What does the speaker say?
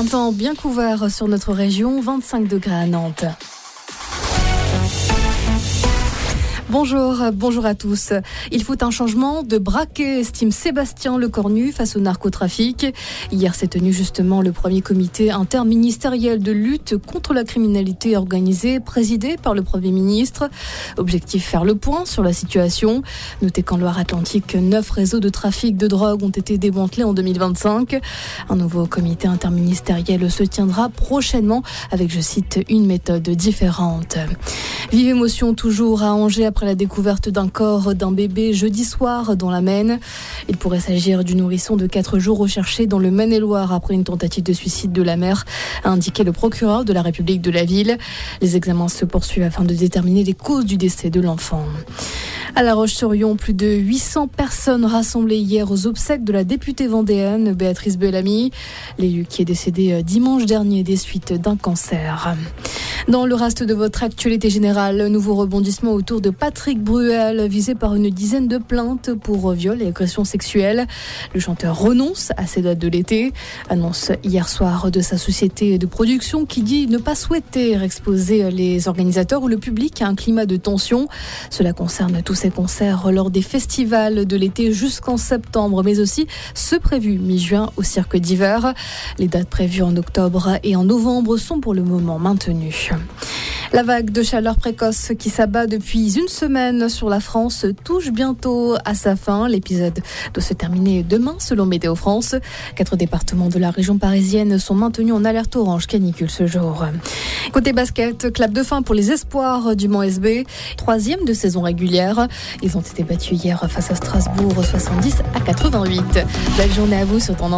Un temps bien couvert sur notre région, 25 degrés à Nantes. Bonjour à tous. Il faut un changement de braquet, estime Sébastien Lecornu face au narcotrafic. Hier s'est tenu justement le premier comité interministériel de lutte contre la criminalité organisée, présidé par le Premier ministre. Objectif, faire le point sur la situation. Notez qu'en Loire-Atlantique, 9 réseaux de trafic de drogue ont été démantelés en 2025. Un nouveau comité interministériel se tiendra prochainement avec, je cite, une méthode différente. Vive émotion toujours à Angers après la découverte d'un corps d'un bébé jeudi soir dans la Maine. Il pourrait s'agir du nourrisson de 4 jours recherché dans le Maine-et-Loire après une tentative de suicide de la mère, a indiqué le procureur de la République de la ville. Les examens se poursuivent afin de déterminer les causes du décès de l'enfant. À La Roche-sur-Yon, plus de 800 personnes rassemblées hier aux obsèques de la députée vendéenne Béatrice Bellamy, l'élu qui est décédée dimanche dernier des suites d'un cancer. Dans le reste de votre actualité générale, nouveau rebondissement autour de Patrick Bruel, visé par une dizaine de plaintes pour viol et agression sexuelle. Le chanteur renonce à ses dates de l'été, annonce hier soir de sa société de production qui dit ne pas souhaiter exposer les organisateurs ou le public à un climat de tension. Cela concerne tous ces concerts lors des festivals de l'été jusqu'en septembre, mais aussi ceux prévus mi-juin au Cirque d'hiver. Les dates prévues en octobre et en novembre sont pour le moment maintenues. La vague de chaleur précoce qui s'abat depuis une semaine sur la France touche bientôt à sa fin. L'épisode doit se terminer demain selon Météo France. 4 départements de la région parisienne sont maintenus en alerte orange canicule ce jour. Côté basket, clap de fin pour les espoirs du Mans SB, 3e de saison régulière. Ils ont été battus hier face à Strasbourg 70-88. Belle journée à vous sur Tendance.